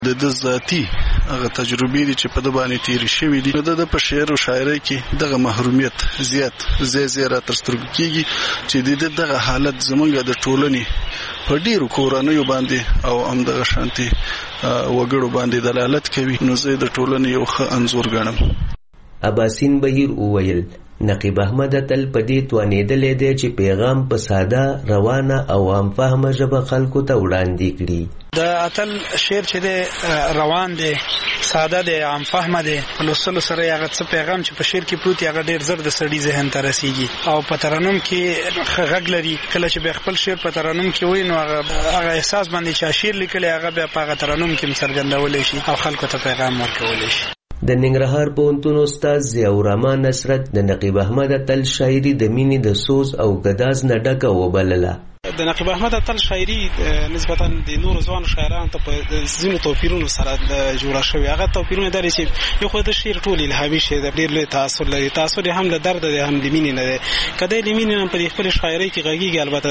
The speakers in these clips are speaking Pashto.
د ذاتي هغه تجربې دي چې په د باندې تیرې شوي دي. د په شعر او شاعرۍ کې دغه محرومیت زیات زیات تر سترګو کېږي چې دغه حالت زمونږ د ټولنې په ډیرو کورنیو باندې او همدغه شانتي وګړو باندې دلالت کوي. نو زه د ټولنې یو ښه انځور ګڼم. اباسین بهیر وویل نقیب احمد اتل په دې توانېدلی دی چې پیغام په ساده روانه او عام فهمه ژبه خلکو ته وړاندې کړي. د اتل شعر چې دی روان دی، ساده دی، عام فهمه دی. په لوستلو سره هغه څه پیغام چې په شعر کې پروت هغه ډېر زر د سړي ذهن ته رسیږي او په ترنم کې ښه غږ لري. کله چې به خپل شعر په ترنم کې وایي نو هغه احساس باندې چې شعر لیکلی هغه بیا په هغه ترنم کې څرګندولی شي او خلکو ته پیغام ورکولی شي. د ننګرهار پوهنتون استاد ضیاء الرحمن نصرت د نقیب احمد اتل شاعري د مینې د سوز او ګداز نه ډکه وبلله. د نقیب احمد اتل شاعري نسبتا د نورو ځوانو شاعرانو ته په ځینو توپیرونو سره جوړه شوې. هغه توپیرونه دا دي چې یو خو د شعر ټول الهامي شی دی، ډېر لوی تاثر لري. تاثر هم له درد دی هم د مینې نه دی. که دی د مینې نه په خپل شاعرۍ کې غږیږي، البته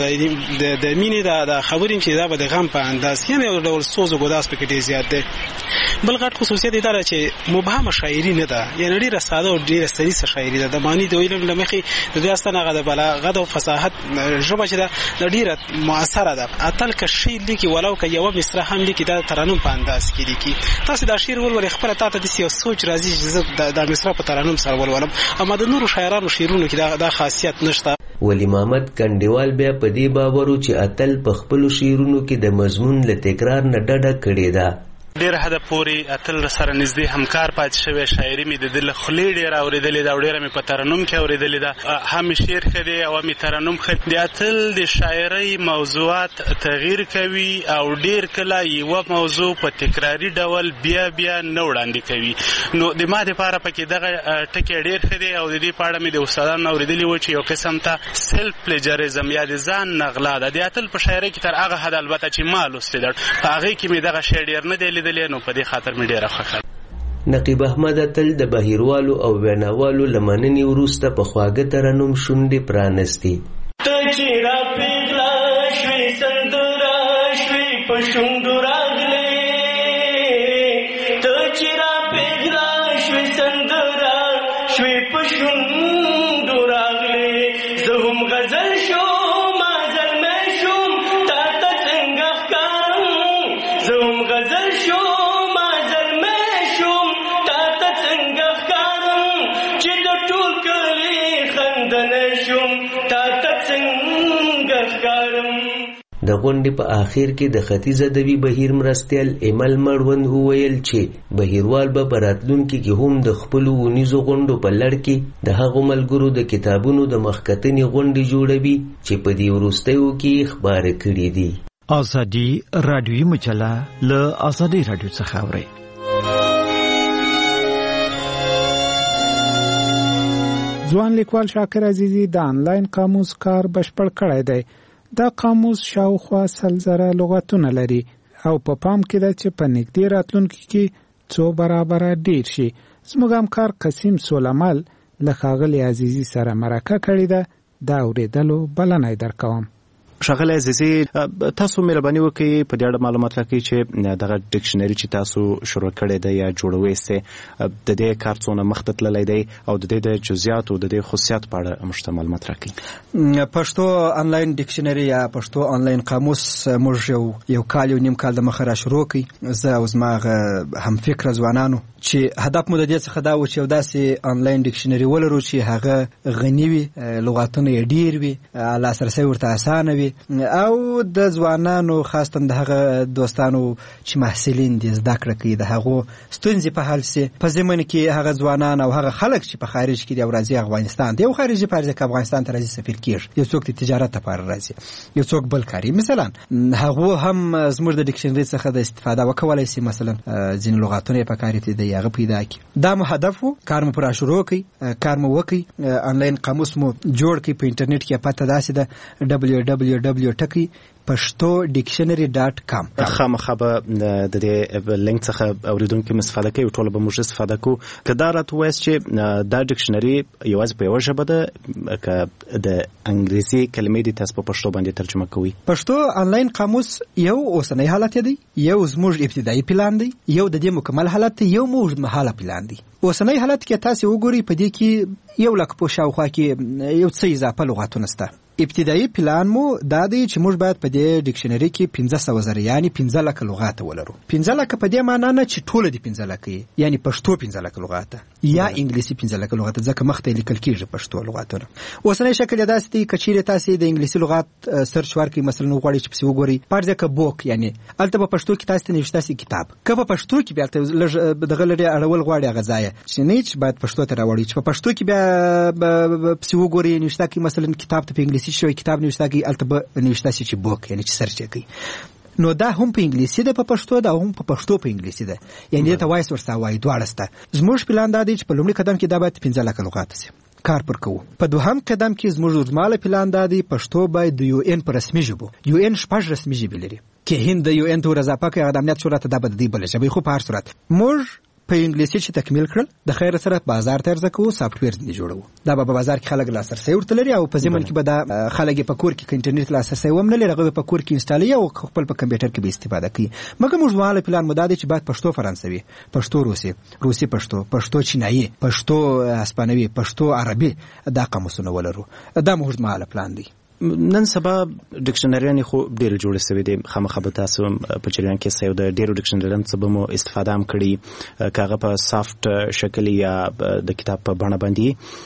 د مینې د خبرې چې دا به د غم په انداز یعنې یو ډول سوز او ګداز پکې ډېر زیات دی. بل غټ خصوصیت دا ده چې مبهمه شاعري نه ده، یعنې ډېره ساده او ډېره سلیسه شاعري ده. د معنی د ویلو له مخې د دې استنه هغه د بلاغت او فصاحت ژبه چې ده ډېره مؤثره ده. اتل که شعر لیکي ولو که یوه مصرع هم لیکي دا ترنم په انداز کې لیکي. تاسو دا شعر ولولئ خپله تا ته داسې یو سوچ راځي چې زه دا مصرع په ترنم سره ولولم. اما د نورو شاعرانو شعرونو کې دا خاصیت نشته. ولی محمد کنډیوال بیا په دې باور چې اتل په خپلو شعرونو کې د مضمون له تکرار نه ډډه کړې ده. ډېر حده پورې اتل سره نږدې همکار پاتې شوی. شاعري مې د ده له خولې ډېره اورېدلې ده او ډېره مې په ترنم کې اورېدلې ده. هم شعر ښه دی او هم ترنم ښه. د اتل د شاعرۍ موضوعات تغییر کوي او ډېر کله یوه موضوع په تکراري ډول بیا نه وړاندې کوي. نو د ما دپاره پکې دغه ټکي ډېر ښه دی او د دې په اړه مې د استادانو اورېدلي و چې یو قسم ته سیلف پلیجریزم یا د ځان نغلا ده. د اتل په شاعرۍ کې تر هغه حد البته چې ما لوستې ده په هغې کې مې دغه شی ډېر نه دی نو په دې خاطر مې ډېره خوښه. نقیب احمد اتل د بهیروالو او ویناوالو له مننې وروسته په خواږه ترنم شونډې پرانستې. ته چې راپېغله شوې سندره شوې په شونډو راغلې، ته چې راپېغله شوې سندره شوې په شونډو راغلې، زه هم غزل شوم زلمی شوم تا ته څنګه ښکارم، زه هم غزل شوم زلمی شوم تا ته څنګه ښکارم، چې د ټول کلي خندنی شوم تا ته څنګه ښکارم. د غونډې په آخر کې د ختیځ ادبي بهیر مرستیال ایمل مړوند وویل چې بهیروال به په راتلونکي کې هم د خپلو ونیزو غونډو په لړ کې د هغو ملګرو د کتابونو د مخکتنې غونډې جوړوي چې په دې وروستیو کې خپاره کړي دي. ازادي رادیوي مجله له ازادي رادیو څخه اورئ. ځوان لیکوال شاکر عزیزي د آنلاین قاموس کار بشپړ کړی دی. دا قاموس شاوخوا 100,000 لغتونه لري او په پام کې ده چې په نږدې راتلونکي کې 2 برابره ډیر شي. زموږ همکار قسیم سولمل له ښاغلي عزیزي سره مرکه کړې ده. دا اورېدلو بلنه درکوم. ښاغلی عزیزي، تاسو مهرباني وکړئ په دې اړه معلومات راکړئ چې دغه ډکشنري چې تاسو شروع کړی دی یا جوړوئ یې د دې کار څونه مخته تللی دی او د دې د جزئیاتو د دې خصوصیات په اړه موږ ته معلومات راکړئ. پښتو آنلاین ډکشنري یا پښتو آنلاین قاموس موږ یو کال یو نیم کال د مخه را شروع کړئ. زه او زما هم فکره ځوانانو چې هدف مو د دې څخه دا و چې یو داسې آنلاین ډکشنري ولرو چې هغه غني وي، لغاتونه یې ډیر وي، لاسرسی ورته اسانه وي او د ځوانانو خاصه د هغه دوستانو چې محصلین دي زده کړه کوي د هغو ستونزې په حل سي. په ضمن کې هغه ځوانان او هغه خلک چې په خارج کې دي او راځي افغانستان دی، یو خارجي پارځه کې افغانستان ته راځي سفیر کیږي، یو څوک د تجارت لپاره راځي، یو څوک بل کاری مثلا هغه هم زموږ د ډکشنري څخه د استفاده وکولای شي. مثلا ځین لغاتونه په کاری ته دی هغه پیدا کی. دا مو هدف وو، کار مو پر شروع کی، کار مو وکي، آنلاین قاموس مو جوړ کی. په انټرنیټ کې پته داسې ده www.pashto-dictionary.com. خامخا به د دې لینک څخه اوریدونکو استفاده کوي، ټول به موږ استفاده کوو. کدا راته وایي چې دا ډکشنری یوازې په یو ژبه ده که د انګلیسي کلمې دي تاسو په پښتو باندې ترجمه کوي؟ پښتو آنلاین قاموس یو اوسنی حالت دی، یو زموږ ابتدایي پلان دی، یو د دې مکمل حالت دی، یو موږ مهاله پلان دی. اوسنی حالت کې تاسو وګورئ په دې کې 100,000 په شاوخوا کې یو څه اضافه لغاتونه شته. ابتدایي پلان مو دا دی چې موږ باید په دې ډکشنری کې 15,000 یعنی 15,000 لغات ولرو. 15,000 په دې معنی نه چې ټول دي 15,000 یعنی پښتو 15,000 لغات یا انګلیسي 15,000 لغات، ځکه مخته لیکل کېږي پښتو لغاتونه. اوسنی شکل داسې دی کچېرې تاسو د انګلیسي لغات سرچ ورکړئ، مثلا وغواړئ چې پسې وګورئ فرض کړه بوک، یعنی البته په پښتو کې تاسو ته نوشته سي کتاب، که په پښتو کې بیا لږ دغه لري اړول غواړي هغه ځای چې نه چې باید پښتو ته راوړئ، چې په پښتو کې بیا پسې وګورئ نوشته کې مثلا کتاب ته په انګلیسي شوی کتاب نوشته کې البته نوشته سي چې بوک یعنی چې سرچ کوي. نو دا هم په انګلیسي ده په پښتو، دا هم په پښتو په انګلیسي ده، یعنی ته وایس ورسره وایي دواړه سته. زموږ پلان دا دی چې په لومړي قدم کې دا باید 15,000 لغات شي کار پر کوو. په دوهم قدم کې زموږ ورماله پلان دا دی پښتو باید د UN پر رسمي ژبو، UN 6 رسمي ژبې لري، کې هند د UN ته اضافه کوي هغه د امنیت شورا ته دا بد دی بل ژبې، خو په هر صورت موږ په انګلیسي چې تکمیل کړل د خیر سره بازار ته ارزه کوو، سافټویر دې جوړو. دا به په بازار کې خلک لاسرسي ورته لري او په ځمن کې به دا خلک په کور کې انټرنیټ لاسرسي ومنه لري، هغه په کور کې انسټالي او خپل په کمپیوټر کې به استفاده کوي. مګر موږ واله پلان مو دا دی چې باید پښتو فرانسوي، پښتو روسي، روسي پښتو، پښتو چینایي، پښتو اسپانوي، پښتو عربي دا قاموسونه ولرو. دا موږ واله پلان دی. نن سبا ډکشنریان خو ډېر جوړ شوی دي، خامخا به تاسو په چریان کې سیو د ډېرو ډکشنریان څخه مو استفاده هم کړی، کاغه په سافت شکل یا د کتاب په بڼه باندې.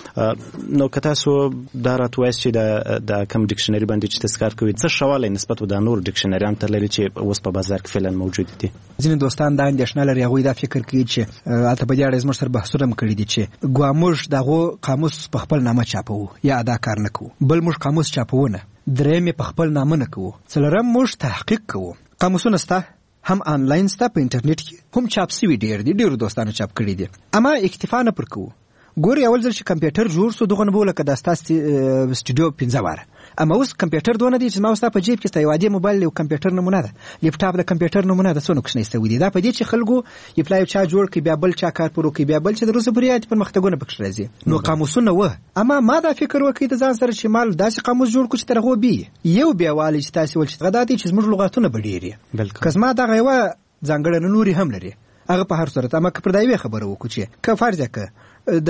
نو که تاسو دا راتوي چې د کم ډکشنری باندې چې تذکر کوي څه شواله نسبت د نور ډکشنریان ته لري چې اوس په بازار کې فعلا موجود دي؟ ځینې دوستان دا اندېښنه لري، هغوی دا فکر کوي چې البته په دې اړه زموږ سره بحثونه هم کړي دي چې ګواموږ دغه قاموس په خپل نامه چاپو یا ادا کار نه کوو، بل موږ قاموس چاپو نه، درېمې په خپل نامه نه کوو، څلورم موږ تحقیق کوو. قاموسونه سته، هم آنلاین سته په انټرنیټ کې، هم چاپ سوي ډېر دي، ډېرو دوستانو چاپ کړي دي، اما اکتفا نه پر کوو. ګوري اول ځل چې کمپیوټر جوړ سو دغه نه بوله که دا ستاسو سټوډیو 15 واره، اما اوس کمپیوټر دونه دی چې ما اوس په جیب کې یو عادي موبایل یو کمپیوټر نمونه ده، لپټاپ د کمپیوټر نمونه ده، څو نقش نه استوي دي. دا په دې چې خلکو یپلای چا جوړ کړي بیا بل چا کار پرو کوي بیا بل چې د روسو بریات په مختګونه پکښ راځي. نو قاموسونه و، اما ما دا فکر وکړی د ځان سره چې مال داسې قاموس جوړ کړو چې ترغه بي یو بیا والی چې تاسو ول چې غدا دي چې زموږ لغاتونه بډيري، کزما دا غوا ځانګړنه نوري هم لري هغه په هر صورت. اما که پر دایوي خبره وکړو چې که فرض کړه د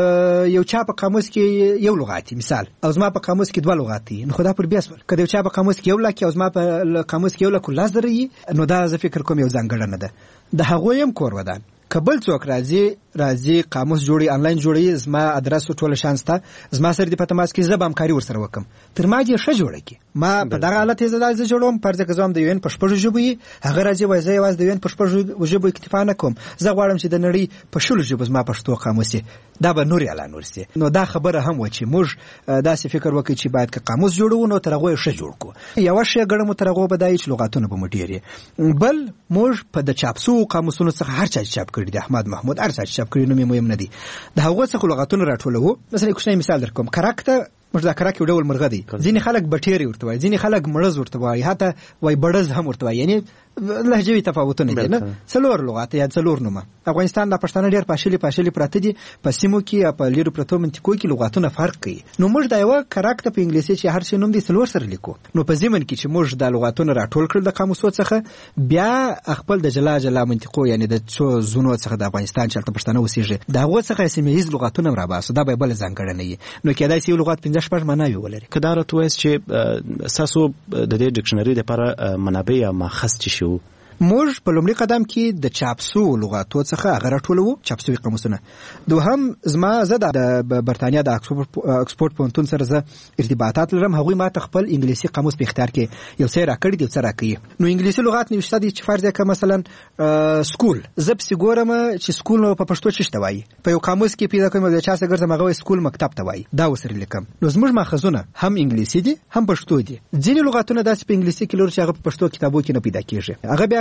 یو چا په قاموس کې یو لغاتي مثال او زما په قاموس کې 2 لغاتي، نو خدا پر بیا سول کله یو چا په قاموس کې یو لکه او زما په قاموس کې یو لکه لازري، نو دا زه فکر کوم یو ځانګړنه ده. د هغه يم کور ودان کبل څوک راځي قاموس جوړي آنلاین جوړي، زما ادرس ټول شانسته، زما سره د پتماس کې زبام کاری ور سره وکم تر ما دې ښه جوړه کی ما په دغه حالت زه جوړوم پرځه کزوم د یوین پښپړ ژبې هغه راځي وای زه یواز د یوین پښپړ ژبې اکتفا نه کوم، زه غواړم چې د نړۍ په شلو ژبو زما پښتو قاموس دا به نور اعلان ورسي. نو دا خبره هم و چې موږ داسې فکر وکړو چې باید که قاموس جوړو نو ترغه ښه جوړ کو، یو شی ګړم ترغه بدای چې لغاتونه به مډيري، بل موږ په د چاپسو قاموسونو څخه هر چا چاپ کړی د احمد محمود ارڅ چاپ کړی نو مهم نه دي، د هغه څخه لغاتونه راټولو. مثلا کوم مثال درکوم، کراکته مذاکره کې ډول مرغه دي، ځینې خلک بټيري ورته وایي، ځینې خلک مړز ورته وایي، حتی وای بړز هم ورته وایي، یعنی لهجوي تفاوتونه دي نه. څلور لغات یا څلور نومه. افغانستان د پښتانه ډېر پاشلي پراته دي، په سیمو کې په لیرو پرتو منطقو کې لغاتونه فرق کوي. نو موږ دا یو کراکته په انګلیسي چې هر څه نوم دي څلور سره لیکو، نو په ځمن کې چې موږ د لغاتونه راټول کړل د قاموسو څخه بیا خپل د جلا منطقو یعنی د څو زونو څخه د افغانستان چې تل پښتانه اوسېږي دا هغه څخه سیمه‌یز لغاتونه راباسو، دا به بل ځانګړنه وي. نو کېدای شي لغات 15 معنی ولري. کدارت وایي چې ساسو د دې ډکشنری لپاره منابع یا ماخذ چي شو؟ موږ په لومړي قدم کې د چاپسو لغاتو څخه هغه راټولو، چاپسوي قاموسونه. دوهم زه د برتانیا د اکسفورد پونتون سره زه ارتباطات لرم، هغوی ما ته خپل انګلیسي قاموس په اختیار کې یو څه راکړي دي، څه راکړي. نو انګلیسي لغات نوشته دي چې فرض کړه مثلا سکول، زه پسې ګورم چې سکول نو په پښتو څه وایي، په یو قاموس کې پیدا کوم د چا څخه ګرځم هغه سکول مکتب ته وایي، دا وسره لیکم. نو زموږ ماخذونه هم انګلیسي دي هم پښتو دي. ځینې لغاتونه داسې په انګلیسي کې لور چې هغه په پښتو کتابو کې نه پیدا کیږي، هغه بیا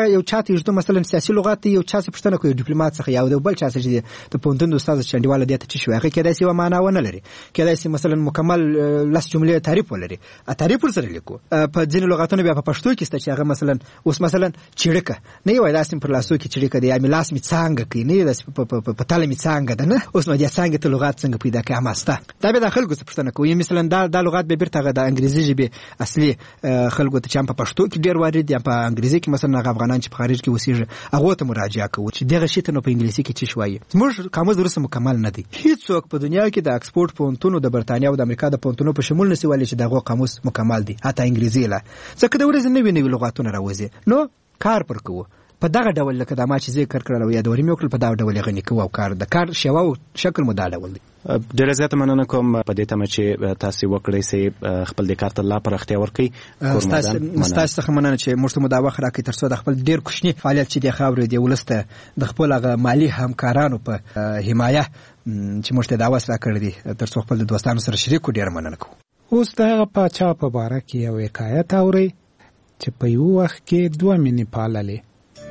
یو چاته یو مثلا سیاسي لغات یو چا څه پښتنه کوي ډیپلوماټ څخه یا د بل چا څخه د پوهنتون استاد چنډیواله د ته شوی هغه کېدای شي و معنا ونه لري کېدای شي مثلا مکمل لس جملې تعریف ولري تعریف ورسره لیکو په ځینې لغاتونو بیا په پښتو کې ست چې هغه مثلا اوس مثلا چړکه نه یو داسې پر لاسو کې چړکه دی یا ملاس می څنګه کې نه داسې په تاله می څنګه ده نه اوس نو د څنګه ته لغات څنګه پیدا کوي اماسته دا به د خلکو څه پښتنه کوي مثلا دا لغات به بیرته د انګریزي ژبه اصلي خلکو ته چې په پښتو کې ډیر وارد یا په انګریزي کې مثلا افغانان چې په خارج کې وسیږي هغه ته مراجعه کوي چې دغه شی ته نو په انګلیسي کې چې شوی موږ قاموس ورسره مکمل نه دی هیڅوک په دنیا کې د اکسفورد پونتونو د برتانیا او د امریکا د پونتونو په شمول نسی ولی چې دغه قاموس مکمل دی حتی انګلیسي لا ځکه د ورځې نوې لغاتونه راوځي نو کار پر کوو په دغه ډول لکه د ما چې ذکر کړل یا د ورې مې وکړل په دغه ډول غني کوو او کار د کار شوا او شکل مو دا ډول دی ډېر زیات مننه کوم په دې تمه چې تاسو وکړئ سي خپل د کار ته لا پر اختیار ورکړئ تاسو څخه مننه چې موږ ته مو دا وخت راکړئ ترڅو د خپل ډېر کوچنی فعالیت چې د خاورې دی ولسته د خپل هغه مالی همکارانو په حمایه چې موږ ته دا وسه راکړی دي ترڅو خپل د دوستانو سره شریک ډېر مننه کوو اوس دغه پاچا په باره کې یو حکایت اورئ چې په یو وخت کې 2 مینې پاللې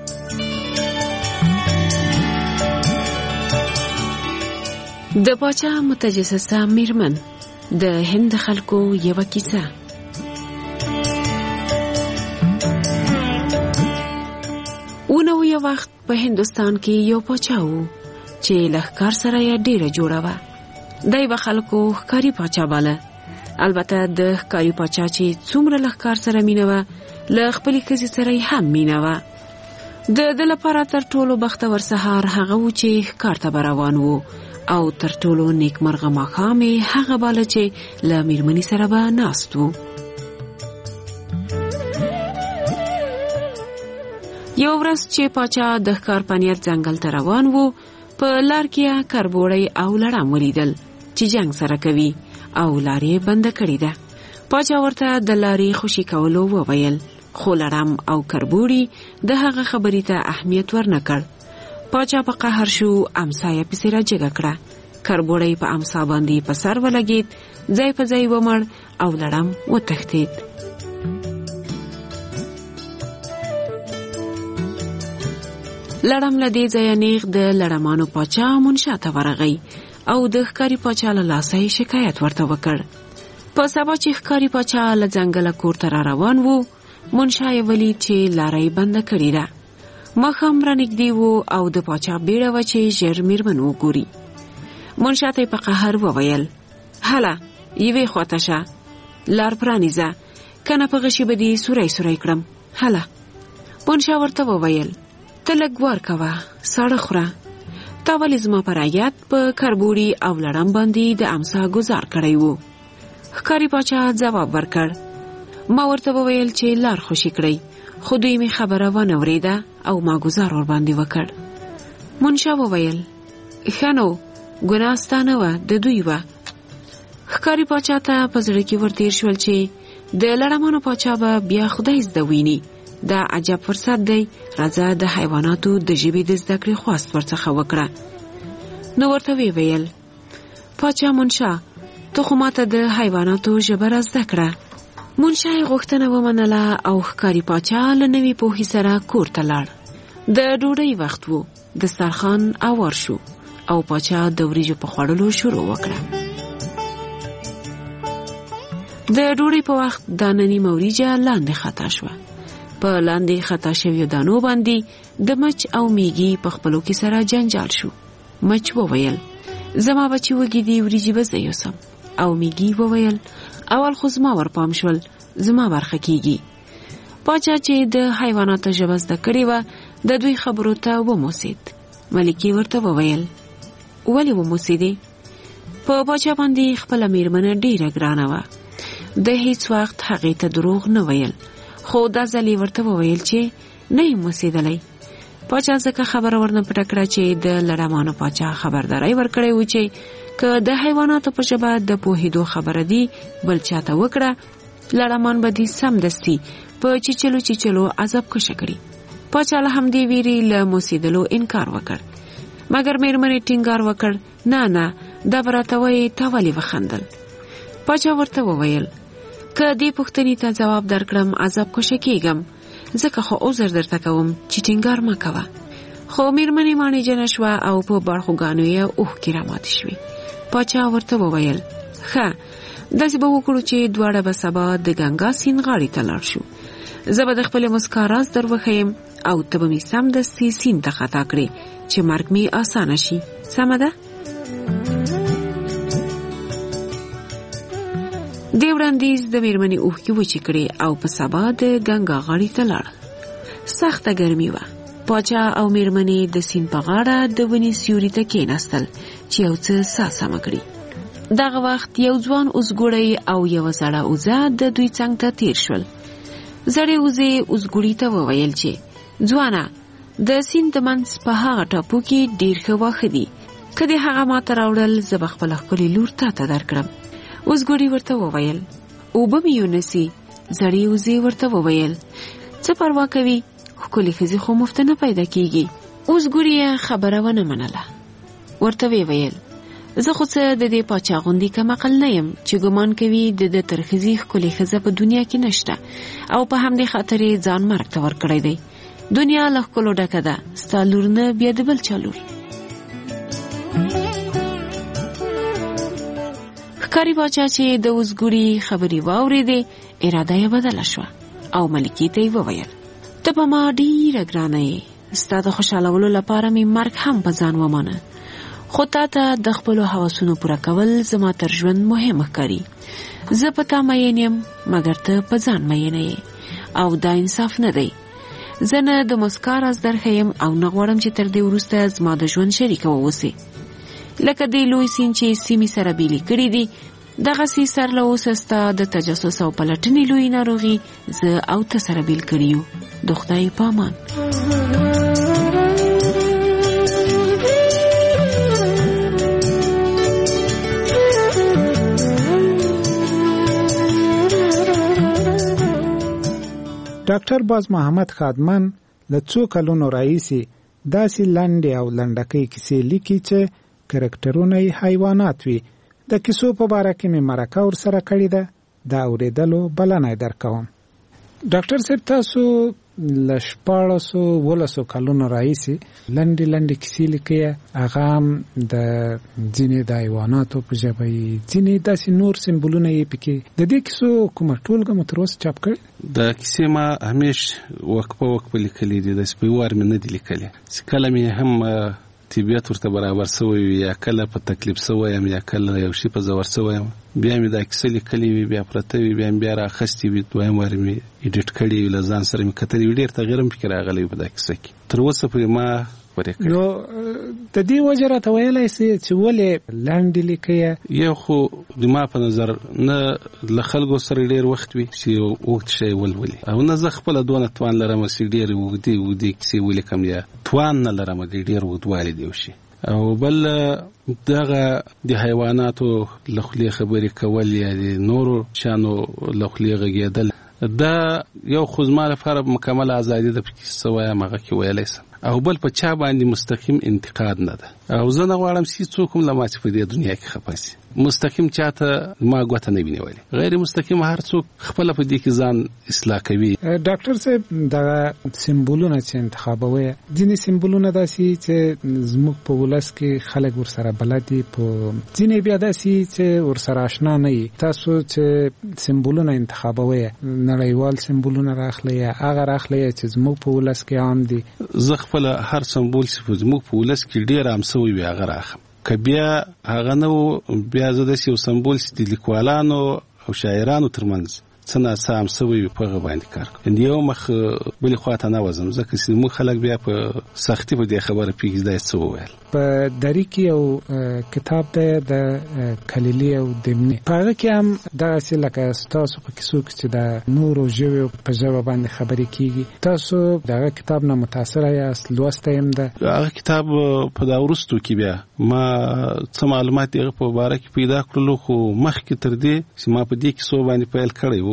د پاچا متجسسه میرمن د هند خلکو یو کیسه اونو یو وخت په هندستان کې یو پاچا وو چې لښکر سره یې ډیره جوړه وه دای به خلکو ښکاري پاچا باله البته د ښکاري پاچا چې څومره لښکر سره مینه وه له خپلې ښځې سره یې هم مینه وه د لپاره تر ټولو بختور سهار هغه و چې ښکار ته به روان وو او تر ټولو نیکمرغه ماښام یې هغه باله چې له میرمنې سره به ناست وو یو ورځ چې پاچا د ښکار په نیت ځنګل ته روان وو په لار کې کربوړی او لړم ولیدل چې جنګ سره کوي او لار یې بنده کړې ده پاچا ورته د لارې خوشي کولو وویل خو لړم او کربوړي د هغه خبرې ته اهمیت ورنکړ پاچا په قهر شو امسا یې پسې راجګه کړه کربوړی په امسا باندې په سر ولګید ځای په ځای ومړ او لړم وتښتید لړم له دې ځایه نیغ د لړمانو پاچا منشا ته ورغی او د ښکاري پاچا له لاسه یې شکایت ورته وکړ په سبا چې ښکاري پاچا له ځنګله کور ته را روان وو منشا یې ولید چې لاره یې بنده کړې ده ماښام رانږدې وو او د پاچا بیړه وه چې ژر میرمن وګوري منشا ته یې په قهر وویل هله یوې خواته شه لار پرانیزه که نه په غشي به دې سوری سوری کړم هله منشا ورته وویل ته لږ وار کوه ساړه خوره تا ولې زما په رعیت په کربوړي او لړم باندې د امسا ګزار کړی وو ښکاري پاچا ځواب ورکړ ما ورته وویل چې لار خوشي کړئ خو دوی می خبره ونه وریده او ما گزار ور باندې وکړ منشا وویل ښه نو ګناه ستا نه وه د دوی وه ښکاري پاچا ته په زړه کې ورتېر شول چې د لړمانو پاچا به بیا خدای زده ویني دا عجب فرصت دی راځه د حیواناتو د ژبې د زده کړې خواست ورڅخه وکړه نو ورته ویې ویل پاچا منشا ته خو ماته د حیواناتو ژبه را زده کړه منشا یې غوښتنه ومنله او ښکاري پاچا له نوي پوهې سره کور ته لاړ د ډوډۍ وخت وو دسترخوان اوار شو او پاچا د وریجو په خوړلو شروع وکړه د ډوډۍ په وخت دانه نیمه وریجه لاندې خطا شوه په لاندې خطا شویو دانو باندې د مچ او میږي په خپلو کې سره جنجال شو مچ وویل زما بچي وږي دي وریجې به زه یوسم او میږي وویل اول خو زما ورپام شول زما برخه کیږي پاچا چې د حیواناتو ژبه زده کړې وه د دوی خبرو ته وموسید ملکې ورته وویل ولې وموسیدې په پاچا باندې خپله میرمنه ډیره ګرانه وه د هیڅ وخت هغې ته دروغ نه ویل خو دا ځل یې ورته وویل چې نه یم موسیدلی پاچا ځکه خبره ورنه پټه کړه چې د لړمانو پاچا خبرداری ورکړی و چې که د حیواناتو په ژبه د پوهېدو خبره دی بل چاته وکړه لړمان به دي سمدستي په چیچلو عذاب کشه کړي پاچا له همدې ویرې له موسیدلو انکار وکړ مګر میرمنې ټینګار وکړ نه دا به راته وایي تا ولې وخندل پاچا ورته وویل که دې پوښتنې ته ځواب درکړم عذاب کشه کېږم ځکه خو عذر درته کوم چې ټینګار مه کوه. خو میرمنې ماڼۍ جنه شوه او په بړخوګانو یې اوښکې راماتې شوې. پاچا ورته وویل ښه داسې به وکړو چې دواړه به سبا د ګنګا سیند غاړې ته لاړ شو. زه به د خپلې مسکا راز در وښیم او ته به مې سمدستي سیند ته خطا کړې چې مرګ مې اسانه شي. سمه ده؟ دې وړاندیز د میرمنې اوښکې وچې کړې او په سبا د ګنګا غاړې ته لاړ. سخته ګرمي وه. پاچا او میرمنې د سیند په غاړه د ونې سیوري ته کېناستل چې یو څه ساه سمه کړي. دغه وخت یو ځوان اوزګوړی او یوه زړه اوزه د دوی څنګ ته تیر شول. زړې اوزې اوزګوړي ته وویل چې ځوانه د سیند د منځ په هغه ټاپو کې ډېر ښه واښه دي. که دې هغه ماته راوړل زه به خپله ښکلې لور تا ته درکړم. اوزګوړي ورته وویل اوبه مې یونسي. زړې اوزې ورته وویل څه پروا کوي ښکلې ښځې خو مفته نه پیدا کېږي. اوزګوړي یې خبره ونه منله. ورته ویل زه خو څه د دې پاچا غوندې کم عقل نه یم چې ګمان کوي د ده تر ښځې ښکلې ښځه په دنیا کې نشته او په همدې خاطر یې ځان مرګ ته ورکړی دی. دنیا له ښکلو ډکه ده، ستا لور نه بیا د بل چا لور. ښکاري پاچا چې د اوزګوړي خبرې واورېدې اراده یې بدله شوه او ملکې ته یې وویل ته په ما ډېره ګرانه یې، ستا د خوشحالولو لپاره مې مرګ هم په ځان ومانه، خو تا ته د خپلو هوسونو پوره کول زما تر ژوند مهم ښکاري. زه په تا مین یم مګر ته په ځان مینه یې او دا انصاف نه دی. زه نه د مسکا راز درښیم او نه غواړم چې تر دې وروسته زما د ژوند شریکه واوسې. لکه دې لوی سیند چې سیمې سره بیلې کړي دي دغسې سر له اوسه ستا د تجسس او پلټنې لوی ناروغي زه او ته سره بیل کړي یو. د خدای په امان. ډاکټر باز محمد خادمان له څو کلونو راهیسې داسې لنډې او لنډکۍ کیسې لیکي چې کرکټرونه یې حیوانات وي. د کیسو په باره کې مې مرکه ورسره کړې ده، د اورېدلو بلنه یې درکوم. ډاکټر صاحب تاسو له 1400 کلونو راهیسې لنډې کیسې لیکئ، هغه هم د ځینې د حیواناتو په ژبه یې، ځینې داسې نور سمبولونه یې پکې. د دې کیسو کومه ټولګه مو تر اوسه چاپ کړې؟ د کیسې ما همیش وقفه لیکلې دي، داسې په یو وار مې نه دي لیکلې. کله مې هم طبیعت ورته برابر سوی وي یا کله په تکلیف سوی یم یا کله یو شي په زور سوی یم، بیا مې دا کیسه لیکلې وي، بیا پرته وي، بیا راخستې وي، دویم وار مې ایډیټ کړې وي، له ځان سره مې کتلې وي، ډېر تغییر هم پکې راغلی وي په دا کیسه کې. تر اوسه پورې ما نو د دې وجه راته ویلی سي چې ولې لنډې لیکئ؟ یو خو زما په نظر نه له خلکو سره ډېر وخت وي چې اوږد شی ولولي، او نه زه خپله دونه توان لرم چې ډېرې اوږدې کیسې ولیکم، یا توان نه لرم د ډېر اوږدوالي دی وشي. او بل دغه د حیواناتو له خولې خبرې کول یا د نورو شیانو له خولې غږېدل دا یو خو زما لپاره مکمل ازادي ده، پکې څه وایم هغه کې ویلی سم. او بل په چا باندې مستقیم انتقاد نه ده، او زه نه غواړم چې څوک هم له ما چې په دې دنیا کې خفه شي. مستقیم چاته ما ګوته نه وي نیولې، غیر مستقیم هر څوک خپله په دې کې ځان اصلاح کوي. ډاکټر صاحب دغه سمبولونه چې انتخابوي، ځینې سمبولونه داسې چې زموږ په ولس کې خلک ورسره بلد دي، په ځینې بیا داسې چې ورسره اشنا نه وي. تاسو چې سمبولونه انتخابوي نړیوال سمبولونه راخلئ یا هغه راخلئ چې زموږ په ولس کې عام دي؟ زه خپله هر سمبول چې زموږ په ولس کې ډېر عام سوی وي هغه راخم. که بیا هغه نه و، بیا زه داسې یو سمبول چې د لیکوالانو او شاعرانو ترمنځ څه ناڅه عام سوی وي په هغه باندې کار کوم. یو مخ بلې خوا ته نه وځم، ځکه چې موږ خلک بیا په سختي په دې خبره پوهېږي دا څه وویل. په دري کې یو کتاب دی د کلیلي او دمنې، په هغه کې هم دغسې لکه ستاسو په کیسو کې چې د نورو ژبو په ژبه باندې خبرې کېږي. تاسو دغه کتاب نه متاثره یاست؟ لوستی هم ده هغه کتاب؟ په دا وروستو کې بیا ما څه معلومات هغه په باره کې پیدا کړلو، خو مخکې تر دې چې ما په دې کیسو باندې پیل کړی و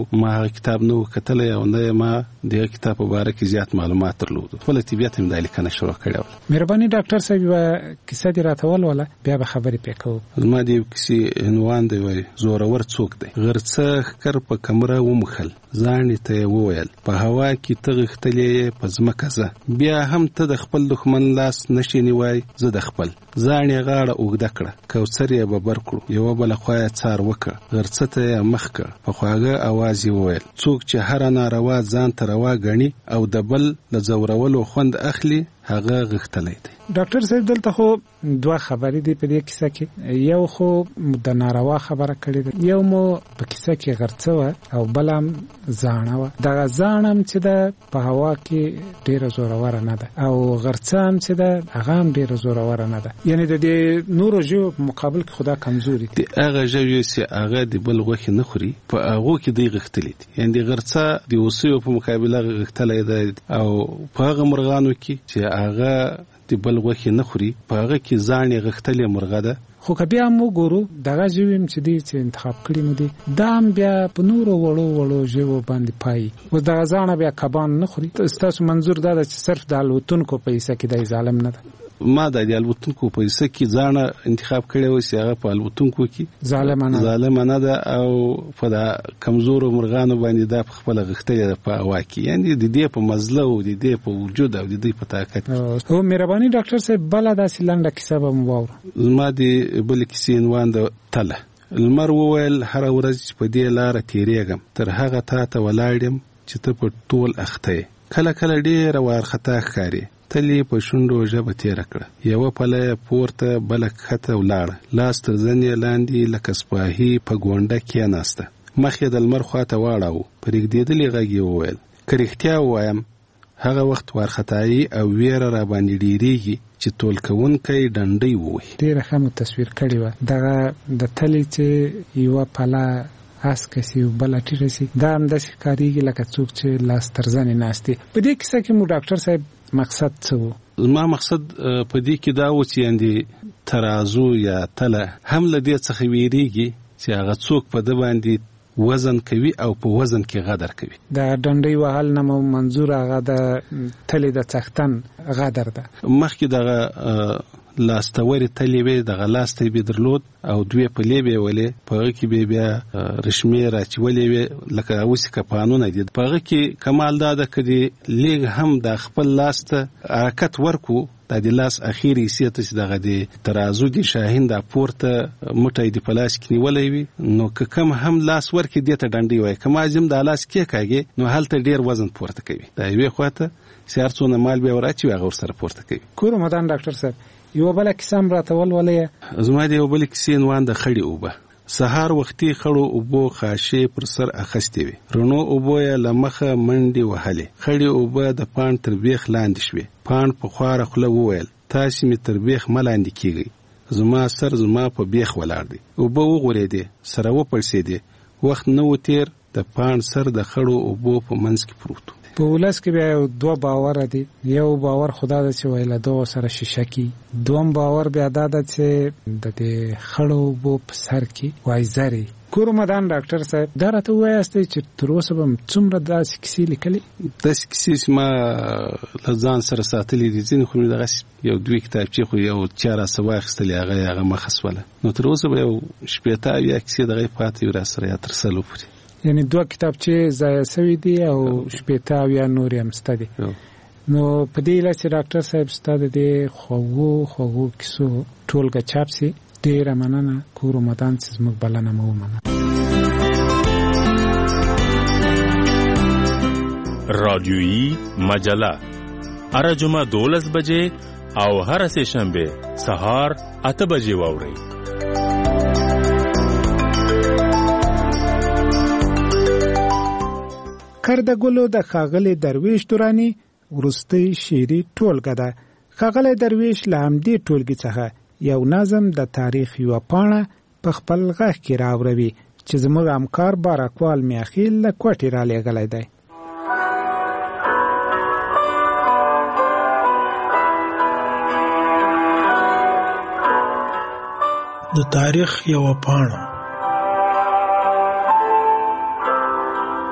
ما هغه کتاب نو کتلی او نه ما دغه کتاب په اړه کې زیات معلومات درلود. خپل طبيعت هم د لیکنه شروع کړو. مهرباني ډاکټر صاحب کیسه دې راته ولوله بیا به خبرې پکې. ما دې کیسې عنوان دی وای زورور څوک دی. غرڅه خکر په کمره ومخل ځان ته وویل په هوا کې تغختلې په ځمکه زه بیا هم ته د خپل دښمن لاس نشي نیوای زه د خپل ځان یې غاړه اوږده کړه کوثر یې ببر کړو یو بل خو یې څار وکړ غرڅه ته مخ کړ په خواږه आवाज یې وویل څوک چې هر ناروا ځان ته روا غني او د بل ل زورولو خوند اخلي هغه غختلې دی. ډاکټر صاحب دلته خو دوه خبرې دي په دې کیسه کې. یو خو د ناروا خبره کړې ده یو مو په کیسه کې غرڅه او بلم ځانه و دا ځانم چې د په هوا کې ډیره زورور نه ده او غرڅه هم چې د هغه هم ډیره زورور نه ده یعنی د دې نورو جو مقابل کې خدا کمزوري دي. هغه جو چې هغه د بل غوښه نه خوري په هغه کې دی غختلې دي یعنی د غرڅه د اوسیو په مقابله غختلې ده او په هغه مرغانو کې چې هغه د بل غوښه نه خوري په هغه کې ځان یې غختلې مرغه ده. خو که بیا مو ګورو دغه ژویم چې دی چې انتخاب کړی مو دی دا هم بیا په نورو وړو ژوو باندې پای و دغه ځان بیا کبان نه خوري. تاسو منظور دا ده چې صرف د الوتونکو پیسې کې د ظالم نه ده. ما د الوتونکو پیسې کې ځان انتخاب کړی و چې هغه په الوتونکو کې ظالمانه ده او په د کمزورو مرغانو باندې د خپل غختې په هوا کې یعنی د دې په مزله او د دې په وجود او د دې په طاقت. او مهرباني ډاکټر صاحب بل داسې لنډه کیسه به مو واورو. ما د بل کیسې عنوان د تله المر وویل هر ورځ په دې لار تیریږم تر هغه ته ولاړم چې ته په ټول اخته کله کله ډیر وارخطا ښکاری تلی په شونډو ژبه تیر کړه یو پله پورته بلک خته ولاړه لاس تر زنې لاندې لکه سپاهي په ګونډه کې ناسته مخ یې د لمر خواته واړاو پرېږ دیدلې غږ یې وویل که رښتیا ووایم هغه وخت وارخطایي او ویره را باندې ډیریږي چې تول کوونکی ډنډۍ ووهي. ډېره ښه مو تصویر کړې وه دغه د تلې چې یوه پله اس کسي او بل ټیټه سي دا هم داسې کاریږي لکه څوک چې لاس تر زنې ناستي. په دې کیسه کې مو ډاکټر صاحب مقصد څه و؟ ما مقصد په دې کې دا و چې اندي ترازو یا تله هم له دې څخه ویریږي چې هغه څوک په د باندې وزن کوي او په وزن کې غدر کوي. دا ډنډۍ وهل نه مو منظور هغه د تلې د څښتن غدر ده. مخکې دغه لاستوري تلې وې دغه لاستې به درلود او دوی په لیبه ولې په هغه کې به بیا رشمي راچولې وې لکه اوس کپانونه دي په هغه کې کمال دا ده کړي لیګ هم د خپل لاسته حرکت ورکو د لاس اخیری سیته چې دغه د ترازو د شاهین د پورته مټای د پلاس کې نیولې وي نو که کم هم لاس ورکې د ته ډنډي وای کما زم د لاس کې کاږي نو هلته ډیر وزن پورته کوي دا یو خواته سیارڅونه مال به ورچی هغه ور سره پورته کوي. کور مدان ډاکټر صاحب یو بل کیسه راته ولولې زما دی یو بل کیسه عنوان د خړی اوبه سهار وختي خړو اوبو خاشه پر سر اخستې وي رونو اوبو یې لمخه منډي وهلې خړی اوبه د پان تر بیخ لاندې شوي پان په خواره خله وویل تاسو می تر بیخ ملاندې کیږي زما سر زما په بیخ ولاړ دی اوبه وغورېدې سره وپړسېدې وخت نو تیر د پان سر د خړو اوبو په منځ کې پروت په ولس کې بیا دوه باور دي یو باور خدا د چې ویل دوه سره شیشه کی دوم باور بیا دا د چې د دې خړو اوبو په سر کې وای زری. کور مدان ډاکټر صاحب دا راته وایاست چې تر اوسه به څومره داسې کیسې لیکلې؟ داسې کیسې ما لزان سره ساتلې دي ځینې خو دغه یو دوی کتابچې خو یو چا را سوا اخیستلې هغه مخسوله نو تر اوسه به یو شپېته اویا کیسې دغه پاتې وي را سره یا تر سلو پورې یعنی دوه کتابچې ضایع شوي دي او شپېته اویا نورې هم شته دي. نو په دې هیله چې ډاکټر صاحب ستا د دې خوږو کیسو ټولګه چاپ سي ډېره مننه کور مدان چې زموږ بلنه مو ومنه. رادیویی مجله هر جمعه 12 بجې او هر سه شنبه سهار 8 بجې واورئ. کردګلو د ښاغلي درویش دورانی ورستۍ شعري ټولګه ده. ښاغلی درویش له همدې ټولګې څخه یو نظم د تاریخ یوه پاڼه په خپل غږ کې راوروي چې زموږ همکار بارکوال میاخیل له کوټې رالیږلی دی. د تاریخ یوه پاڼه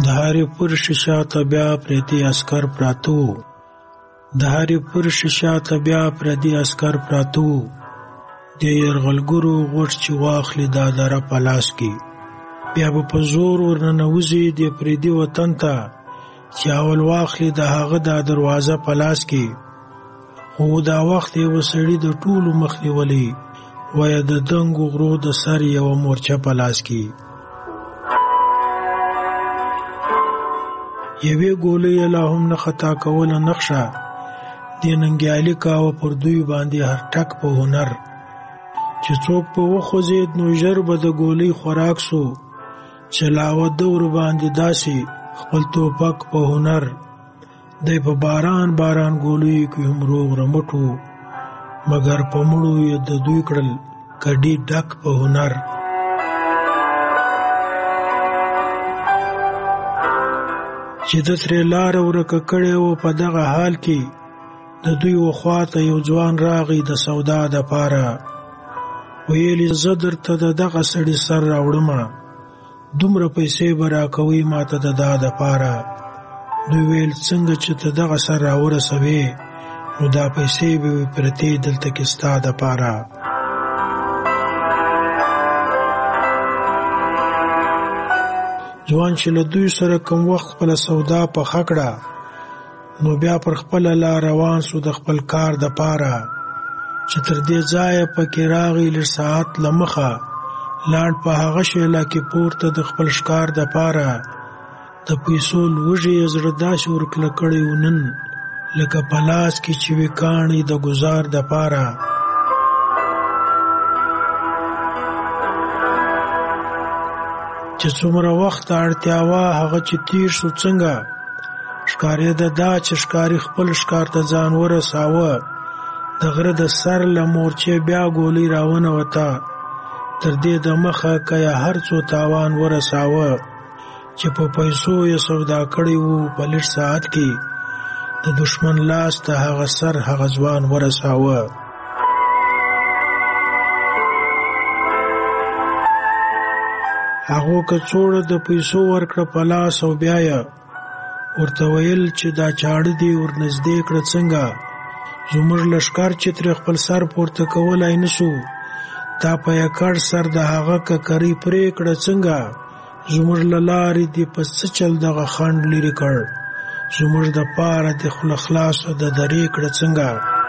د هرې پر شیشه ته بیا پردي عسکر پراته وو، د هرې پر شیشه ته بیا پردي عسکر پراته وو، د یرغلګرو غوټ چې واخلي دا دره په لاس کې، بیا به په زور ورننوځي د پردي وطن ته چې اول واخلي د هغه دا دروازه په لاس کې. خو دا وخت یو سړي د ټولو مخ نیولی، وایه د دنګو غرو د سر یوه مورچه په لاس کې. یوې ګولۍ لا هم نه خطا کوله نقشه، د ننګیالي کاوه پر دوی باندې هر ټک په هنر، چې څوک په وخوځېد نو ژر به د ګولۍ خوراک سو، چلاوه دور باندې داسې خپل توپک په هنر. دی په باران باران ګولیو کې هم روغ رمټو، مګر په مړو یې د دوی کړل کډي ډک په هنر. چې د ترې لاره ورکه کړې وه په دغه حال کې، د دوی وخواته یو ځوان راغی د سودا دپاره، ویلې زه درته د دغه سړي سر راوړمه، دومره پیسې به راکوي ماته د دا دپاره. دوی ویل څنګه چې ته دغه سر راورسوې نو دا پیسې به وي پرتې دلته کې ستا دپاره. ځوان چې له دوی سره کوم وخت خپله سودا پخه کړه، نو بیا پر خپله لار روان سو د خپل کار دپاره، چې تر دې ځایه پکې راغی لږ ساعت له مخه، لاړ په هغه شیله کې پورته د خپل ښکار دپاره. د پیسو لوږې یې زړه داسې ورکله کړی و نن، لکه په لاس کې چې وي کاڼي د ګزار دپاره. چې څومره وخت اړتیا وه هغه چې تیر شو څنګه، ښکارېده دا چې ښکاري خپل ښکار ته ځان ورساوه، د غره د سر له مورچې بیا ګولۍ راونوته، تر دې د مخه که یې هر څو تاوان ورساوه، چې په پیسو یې سودا کړی وو په لږ ساعت کې، د دشمن لاس ته هغه سر هغه ځوان ورساوه. هغو کڅوړه د پیسو ورکړه په لاس او بیا یې ورته ویل چې دا چاړه دې ورنږدې کړه څنګه، زموږ لښکر چې ترې خپل سر پورته کولی نسو، تا په یکړ سر د هغه ککرۍ پرې کړه څنګه، زموږ له لارې دې په څه چل دغه خنډ لرې کړ، زموږ د پاره د خوله خلاصه د درې کړه څنګه.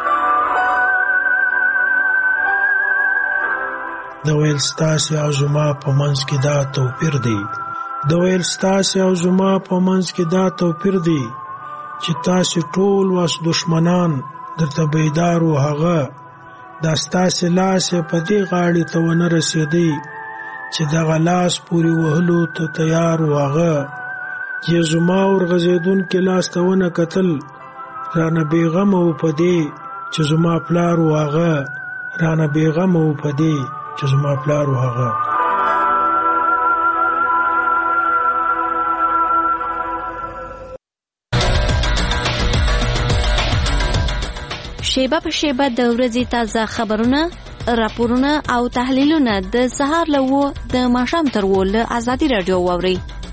د ویل ستاسې او زما په منځ کې دا توپیر دی، د ویل ستاسې او زما په منځ کې دا توپیر دی، چې تاسې ټول واس دشمنان درته بیدار و هغه، دا ستاسې لاس یې په دې غاړې ته ونه رسېدی چې دغه لاس پورې وهلو ته تیار و هغه. چې زما ورغځېدونکي لاس ته ونه کتل، رانه بېغمه و په دې چې زما پلار و هغه، رانه بېغمه و په دې چې زما پلار و هغه. شیبه په شیبه د ورځې تازه خبرونه، راپورونه او تحلیلونه د سهار له 9 د ماښام تر 10 له ازادي راډیو واورئ.